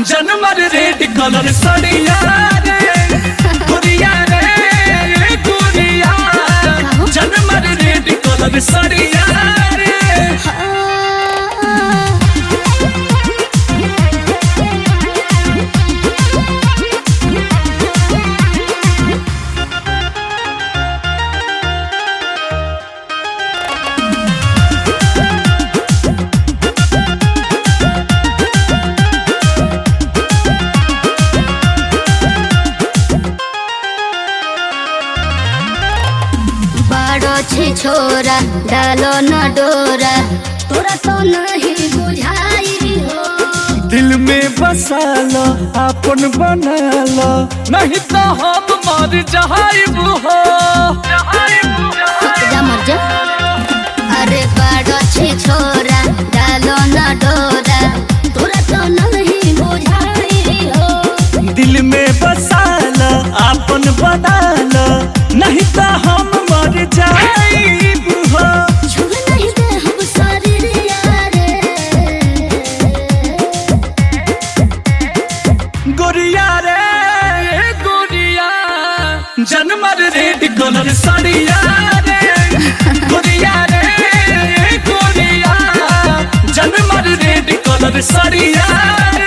जनमर red colour सड़िया रे गुड़िया रे गुड़िया जनमर रेड कलर सड़िया रे। छोरा डालो न डोरा तोरा तो नहीं बुझाई हो। दिल में बसा लो अपन बना लो नहीं तो हम मर जाइब हो। जा मर जा। अरे बाड़ो छे छोरा डालो न डोरा तोरा तो नहीं बुझाई हो। दिल में बसा लो अपन बना लो नहीं तो हम मर जाइब हो। छुड़ नहीं दे हम शरीर यारे गुड़िया रे गुड़िया जनमर रेड कलर सड़िया रे गुड़िया रे गुड़िया जनमर रेड कलर सड़िया रे।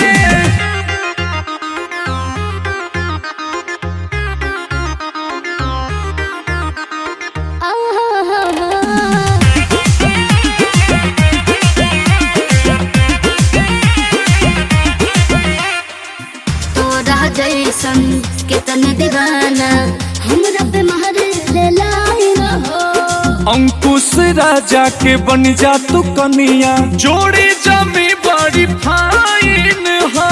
जैसन कितने दीवाना हमरा पे महर ले लाई हो। अंकुश राजा के बन जा तू कनिया जोड़ी जमी बड़ी फाइन हो।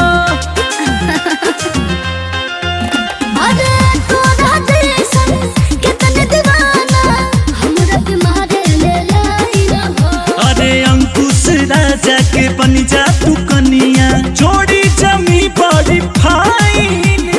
अरे तोरा जैसन कितने दीवाना हमरा पे महर ले लाई हो। अरे अंकुश राजा के बन जा तू कनिया जोड़ी जमी बड़ी फाइन।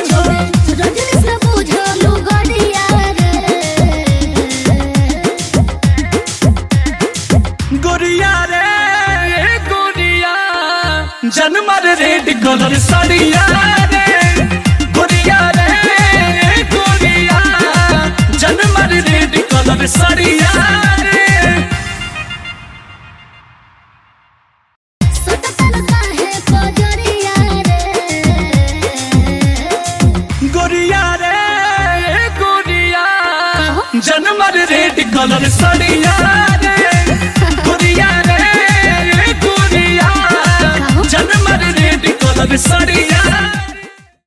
गुड़िया रे गुड़िया जनमर रेड कलर सड़िया रे गुड़िया रे गुड़िया जनमर रेड कलर सड़िया रे। गुड़िया रे गुड़िया जनमर रेड कलर सड़िया रे गुड़िया रे गुड़िया जनमर रेड कलर सड़िया।